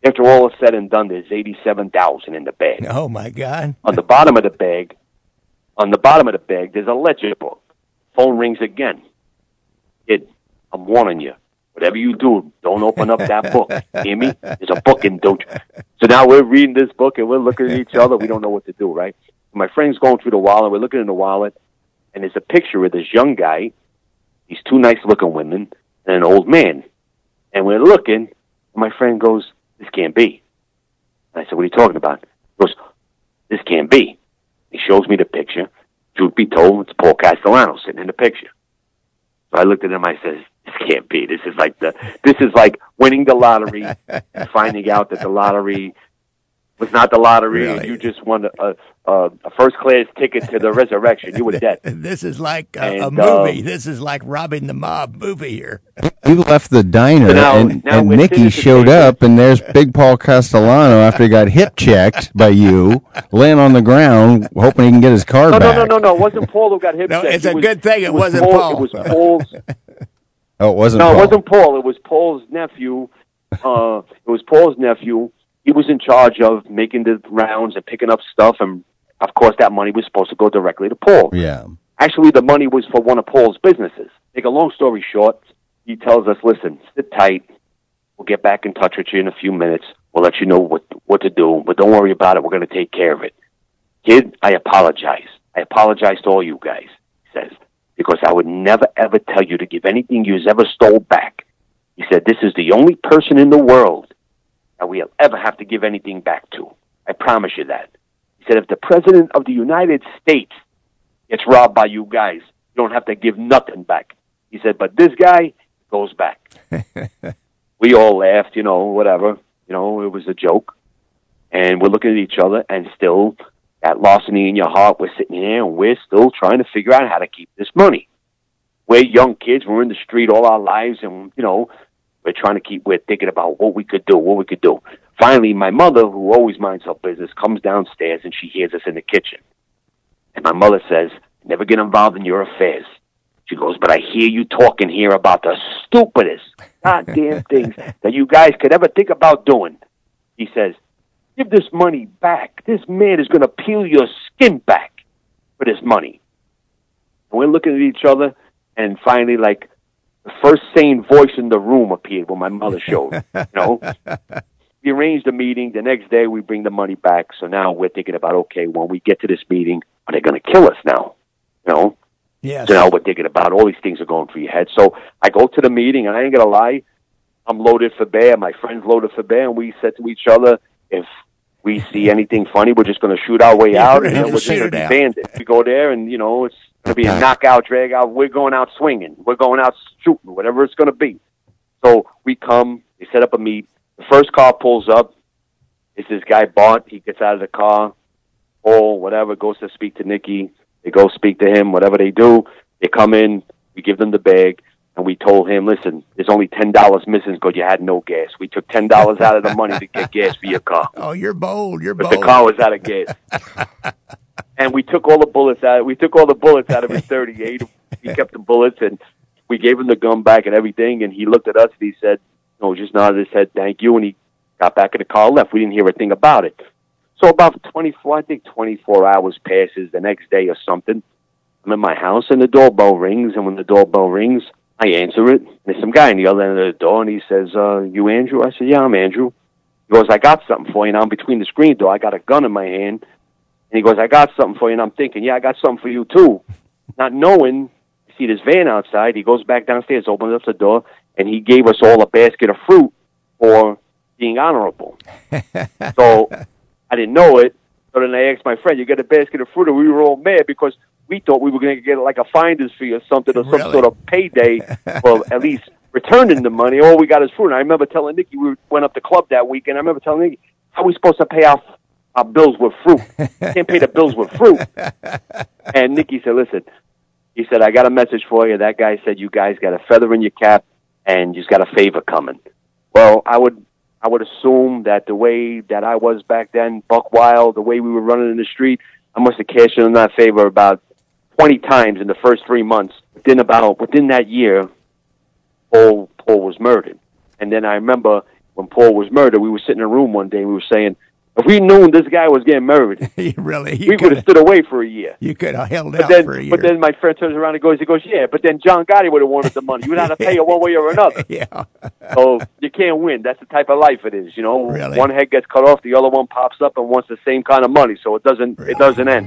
Speaker 5: After all is said and done, there's eighty-seven thousand dollars in the bag.
Speaker 4: Oh, my God.
Speaker 5: On the bottom of the bag, on the bottom of the bag, there's a ledger book. Phone rings again. Kid, I'm warning you. Whatever you do, don't open up that book. Hear me? There's a book in, don't you? So now we're reading this book, and we're looking at each other. We don't know what to do, right? My friend's going through the wallet. We're looking in the wallet, and there's a picture of this young guy, these two nice-looking women, and an old man. And we're looking, and my friend goes, this can't be. And I said, what are you talking about? He goes, this can't be. He shows me the picture. Truth be told, it's Paul Castellano sitting in the picture. So I looked at him, I said, this can't be. This is like the, this is like winning the lottery and finding out that the lottery was not the lottery, really? And you just won a, a, a first-class ticket to the resurrection. You were dead.
Speaker 4: This is like a,
Speaker 5: and,
Speaker 4: a movie.
Speaker 5: Um,
Speaker 4: this is like robbing the mob movie here.
Speaker 1: We left the diner,
Speaker 5: So now-
Speaker 1: and,
Speaker 5: now
Speaker 1: and
Speaker 5: we're
Speaker 1: Nicky
Speaker 5: sitting
Speaker 1: showed
Speaker 5: at the
Speaker 1: up, and there's Big Paul Castellano after he got hip checked by you, laying on the ground, hoping he can get his car
Speaker 5: No, no,
Speaker 1: back.
Speaker 5: no, no, no. It wasn't Paul who got hip
Speaker 4: No,
Speaker 5: checked.
Speaker 4: it's a
Speaker 5: was-
Speaker 4: good thing it
Speaker 5: was
Speaker 4: wasn't Paul.
Speaker 5: It was Paul's.
Speaker 1: Oh, it wasn't
Speaker 5: No,
Speaker 1: Paul.
Speaker 5: it wasn't Paul. It was Paul's nephew. Uh, it was Paul's nephew. He was in charge of making the rounds and picking up stuff, and of course, that money was supposed to go directly to Paul.
Speaker 1: Yeah.
Speaker 5: Actually, the money was for one of Paul's businesses. Make a long story short, he tells us, "Listen, sit tight. We'll get back in touch with you in a few minutes. We'll let you know what what to do, but don't worry about it. We're going to take care of it." Kid, I apologize. I apologize to all you guys, he says, because I would never, ever tell you to give anything you've ever stole back. He said, this is the only person in the world that we'll ever have to give anything back to. I promise you that. He said, if the President of the United States gets robbed by you guys, you don't have to give nothing back. He said, but this guy goes back. We all laughed, you know, whatever. You know, it was a joke. And we're looking at each other, and still, that larceny in your heart, we're sitting here, and we're still trying to figure out how to keep this money. We're young kids. We're in the street all our lives, and, you know, we're trying to keep, we're thinking about what we could do, what we could do. Finally, my mother, who always minds her business, comes downstairs, and she hears us in the kitchen. And my mother says, never get involved in your affairs. She goes, but I hear you talking here about the stupidest goddamn things that you guys could ever think about doing. He says, give this money back. This man is going to peel your skin back for this money. And we're looking at each other, and finally, like, the first sane voice in the room appeared when my mother showed. You know, we arranged a meeting. The next day, we bring the money back. So now we're thinking about, okay, when we get to this meeting, are they going to kill us now? You know?
Speaker 4: Yes.
Speaker 5: So now we're thinking about all these things are going through your head. So I go to the meeting, and I ain't going to lie, I'm loaded for bear. My friend's loaded for bear, and we said to each other, if we see anything funny, we're just going to shoot our way
Speaker 4: Yeah,
Speaker 5: out,
Speaker 4: we're
Speaker 5: and
Speaker 4: gonna
Speaker 5: then we're just
Speaker 4: shoot
Speaker 5: going
Speaker 4: it
Speaker 5: to be
Speaker 4: out.
Speaker 5: bandits. We go there, and, you know, it's going to be a knockout, drag out. We're going out swinging. We're going out shooting, whatever it's going to be. So we come. They set up a meet. The first car pulls up. It's this guy, Bart. He gets out of the car. Paul, whatever, goes to speak to Nicky. They go speak to him, whatever they do. They come in. We give them the bag. And we told him, listen, there's only ten dollars missing because you had no gas. We took ten dollars out of the money to get gas for your car.
Speaker 4: Oh, you're bold. You're
Speaker 5: But
Speaker 4: bold.
Speaker 5: the car was out of gas. And we took all the bullets out. We took all the bullets out of his thirty-eight. We kept the bullets, and we gave him the gun back and everything. And he looked at us, and he said, no, just nodded his head, thank you. And he got back in the car and left. We didn't hear a thing about it. So about twenty-four, I think twenty-four hours passes, the next day or something. I'm in my house, and the doorbell rings. And when the doorbell rings, I answer it. There's some guy on the other end of the door, and he says, uh, you Andrew? I said, yeah, I'm Andrew. He goes, I got something for you. Now I'm between the screen door. I got a gun in my hand. And he goes, I got something for you. And I'm thinking, yeah, I got something for you, too. Not knowing, I see this van outside. He goes back downstairs, opens up the door, and he gave us all a basket of fruit for being honorable. So I didn't know it. So then I asked my friend, you got a basket of fruit? And we were all mad because we thought we were going to get like a finder's fee or something, or some
Speaker 4: Really?
Speaker 5: sort of payday for at least returning the money. All we got is fruit. And I remember telling Nicky, we went up to club that weekend. I remember telling Nicky, how are we supposed to pay our, our bills with fruit? Can't pay the bills with fruit. And Nicky said, listen, he said, I got a message for you. That guy said, you guys got a feather in your cap and you've got a favor coming. Well, I would I would assume that the way that I was back then, buck wild, the way we were running in the street, I must have cashed in on that favor about twenty times in the first three months. Within about within that year, Paul Paul was murdered. And then I remember when Paul was murdered, we were sitting in a room one day and we were saying, if we knew this guy was getting murdered,
Speaker 4: really,
Speaker 5: we would have stood away for a year.
Speaker 4: You could have held
Speaker 5: but
Speaker 4: out
Speaker 5: then,
Speaker 4: for a year.
Speaker 5: But then my friend turns around and goes, he goes, yeah, but then John Gotti would have wanted the money. You would have to pay it one way or another.
Speaker 4: Yeah.
Speaker 5: So you can't win. That's the type of life it is. You know,
Speaker 4: really?
Speaker 5: One head gets cut off, the other one pops up and wants the same kind of money. So it doesn't. Really? It doesn't end.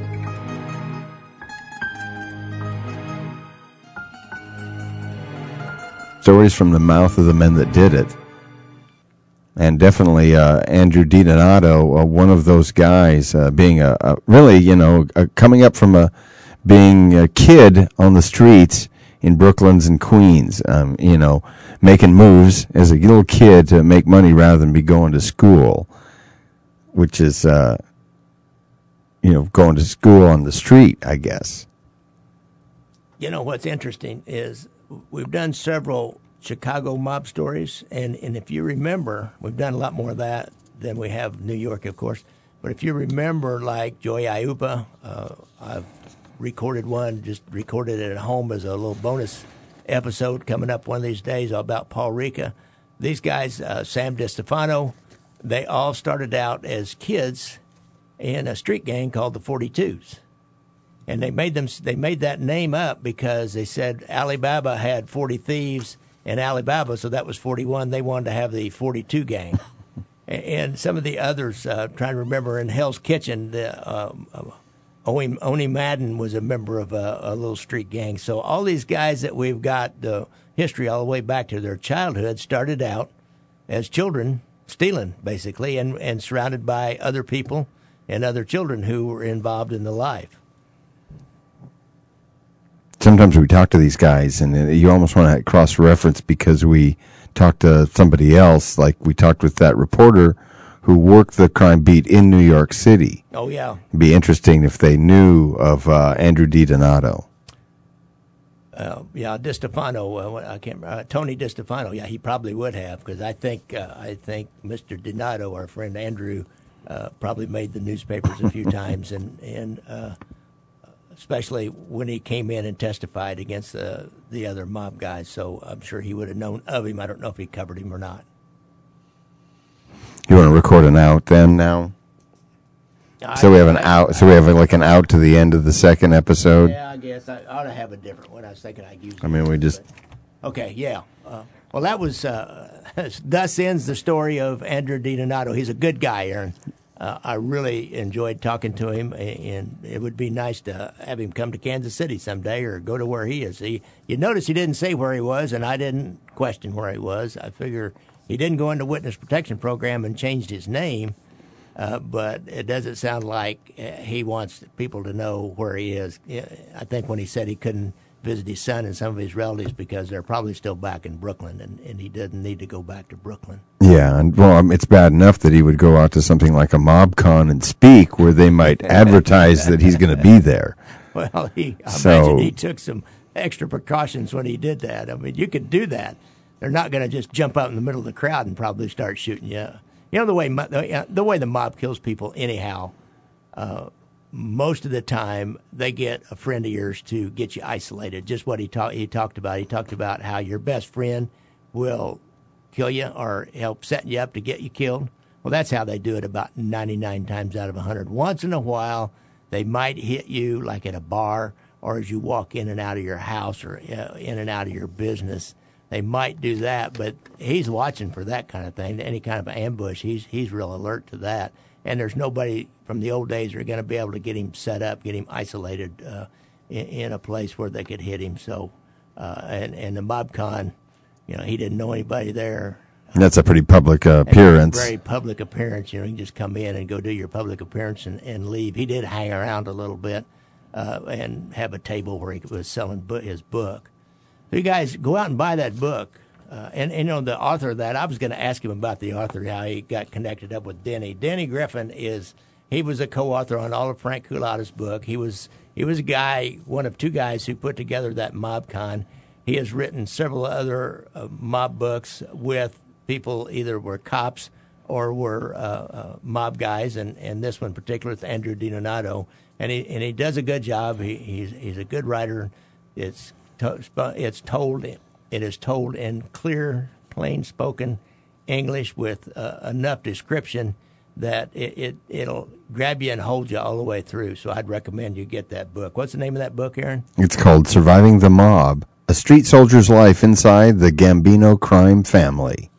Speaker 1: Stories from the mouth of the men that did it. And definitely uh, Andrew DiDonato, uh, one of those guys, uh, being a, a really, you know, a, coming up from a being a kid on the streets in Brooklyn's and Queens, um, you know, making moves as a little kid to make money rather than be going to school, which is, uh, you know, going to school on the street, I guess.
Speaker 4: You know, what's interesting is we've done several Chicago mob stories, and, and if you remember, we've done a lot more of that than we have New York, of course. But if you remember, like Joey Aiuppa, uh, I've recorded one, just recorded it at home as a little bonus episode coming up one of these days about Paul Ricca. These guys, uh, Sam DiStefano, they all started out as kids in a street gang called the forty-twos. And they made them. They made that name up because they said Alibaba had forty thieves in Alibaba, so that was forty-one. They wanted to have the forty-two gang. And some of the others, uh, trying to remember, in Hell's Kitchen, the, um, uh, Oni, Oni Madden was a member of a, a little street gang. So all these guys that we've got the history all the way back to their childhood started out as children stealing, basically, and, and surrounded by other people and other children who were involved in the life.
Speaker 1: Sometimes we talk to these guys, and you almost want to cross-reference because we talked to somebody else, like we talked with that reporter who worked the crime beat in New York City.
Speaker 4: Oh, yeah.
Speaker 1: It'd be interesting if they knew of uh, Andrew DiDonato.
Speaker 4: Uh, yeah, DiStefano, uh, I can't remember, uh, Tony DiStefano, yeah, he probably would have, because I think uh, I think Mister Donato, our friend Andrew, uh, probably made the newspapers a few times, and, and uh, especially when he came in and testified against the, the other mob guys. So I'm sure he would have known of him. I don't know if he covered him or not.
Speaker 1: You want to record an out then now?
Speaker 4: I,
Speaker 1: so we have an
Speaker 4: I,
Speaker 1: out.
Speaker 4: I,
Speaker 1: so we have like an out to the end of the second episode.
Speaker 4: Yeah, I guess I ought to have a different one. I was thinking I'd use.
Speaker 1: I mean, we just.
Speaker 4: But, okay, yeah. Uh, well, that was. Uh, thus ends the story of Andrew DiDonato. He's a good guy, Aaron. Uh, I really enjoyed talking to him, and it would be nice to have him come to Kansas City someday or go to where he is. He, you notice he didn't say where he was, and I didn't question where he was. I figure he didn't go into witness protection program and changed his name, uh, but it doesn't sound like he wants people to know where he is. I think when he said he couldn't visit his son and some of his relatives because they're probably still back in Brooklyn, and, and he doesn't need to go back to Brooklyn.
Speaker 1: Yeah, and well, um, it's bad enough that he would go out to something like a mob con and speak where they might advertise that he's going to be there.
Speaker 4: Well, he, I
Speaker 1: so,
Speaker 4: imagine he took some extra precautions when he did that. I mean, you could do that. They're not going to just jump out in the middle of the crowd and probably start shooting you. You know, the way the, the way the mob kills people anyhow, uh, most of the time they get a friend of yours to get you isolated. Just what he, ta- he talked about. He talked about how your best friend will kill you or help set you up to get you killed. Well, that's how they do it about ninety-nine times out of one hundred. Once in a while, they might hit you like at a bar or as you walk in and out of your house or uh, in and out of your business. They might do that, but he's watching for that kind of thing, any kind of ambush. He's he's real alert to that. And there's nobody from the old days who are going to be able to get him set up, get him isolated uh, in, in a place where they could hit him. So, uh, and, and the MobCon, you know, he didn't know anybody there.
Speaker 1: That's a pretty public uh, appearance.
Speaker 4: Very public appearance. You know, you can just come in and go do your public appearance and, and leave. He did hang around a little bit uh, and have a table where he was selling bu- his book. So you guys go out and buy that book. Uh, and, and, you know, the author of that, I was going to ask him about the author, how he got connected up with Denny. Denny Griffin is, he was a co-author on all of Frank Culata's book. He was he was a guy, one of two guys who put together that MobCon. He has written several other uh, mob books with people either were cops or were uh, uh, mob guys, and, and this one in particular is Andrew DiDonato. And he and he does a good job. He, he's he's a good writer. It's to, it's told it is told in clear, plain spoken English with uh, enough description that it, it, it'll grab you and hold you all the way through. So I'd recommend you get that book. What's the name of that book, Aaron?
Speaker 1: It's called Surviving the Mob, A Street Soldier's Life Inside the Gambino Crime Family.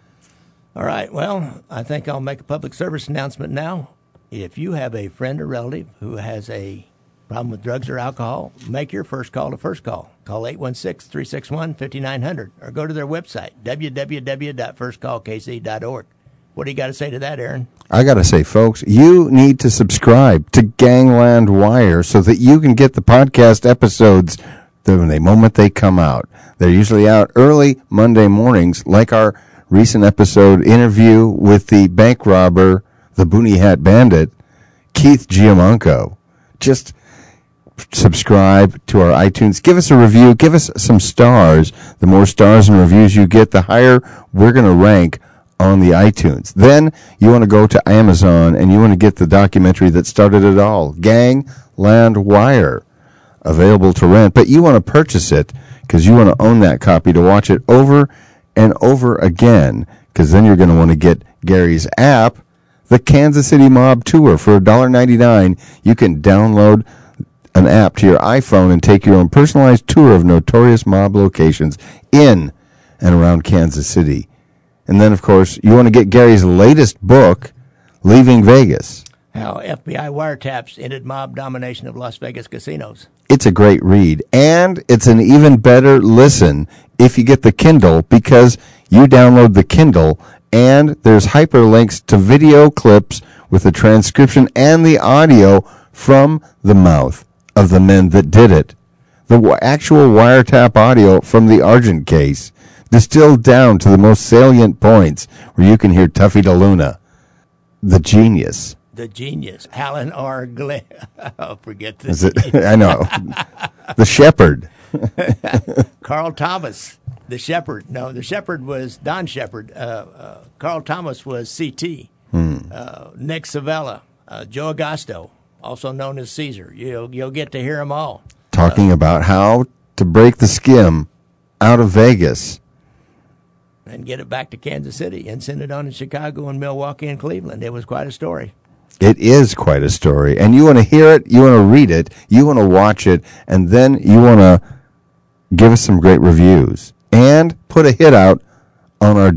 Speaker 4: All right. Well, I think I'll make a public service announcement now. If you have a friend or relative who has a problem with drugs or alcohol, make your first call to First Call. Call eight one six, three six one, five nine zero zero or go to their website, w w w dot first call k c dot org. What do you got to say to that, Aaron?
Speaker 1: I got to say, folks, you need to subscribe to Gangland Wire so that you can get the podcast episodes the moment they come out. They're usually out early Monday mornings, like our recent episode interview with the bank robber, the Boonie Hat Bandit, Keith Giamanco. Just subscribe to our iTunes. Give us a review. Give us some stars. The more stars and reviews you get, the higher we're going to rank on the iTunes. Then you want to go to Amazon and you want to get the documentary that started it all, Gangland Wire, available to rent. But you want to purchase it because you want to own that copy to watch it over and over again, because then you're going to want to get Gary's app, the Kansas City Mob Tour. For one dollar ninety-nine, you can download an app to your iPhone and take your own personalized tour of notorious mob locations in and around Kansas City. And then, of course, you want to get Gary's latest book, Leaving Vegas.
Speaker 4: How F B I wiretaps ended mob domination of Las Vegas casinos.
Speaker 1: It's a great read, and it's an even better listen if you get the Kindle, because you download the Kindle, and there's hyperlinks to video clips with the transcription and the audio from the mouth of the men that did it. The w- actual wiretap audio from the Argent case, distilled down to the most salient points where you can hear Tuffy DeLuna, the genius.
Speaker 4: The genius, Alan R. Glenn. Oh, forget this.
Speaker 1: Is it? I know. The shepherd.
Speaker 4: Carl Thomas, the shepherd. No, the shepherd was Don Shepherd. Uh, uh, Carl Thomas was C T. Hmm. Uh, Nick Savella, uh, Joe Agosto, also known as Caesar. You'll, you'll get to hear them all.
Speaker 1: Talking
Speaker 4: uh,
Speaker 1: about how to break the skim out of Vegas.
Speaker 4: And get it back to Kansas City and send it on to Chicago and Milwaukee and Cleveland. It was quite a story.
Speaker 1: It is quite a story. And you want to hear it, you want to read it, you want to watch it, and then you want to give us some great reviews. And put a hit out on our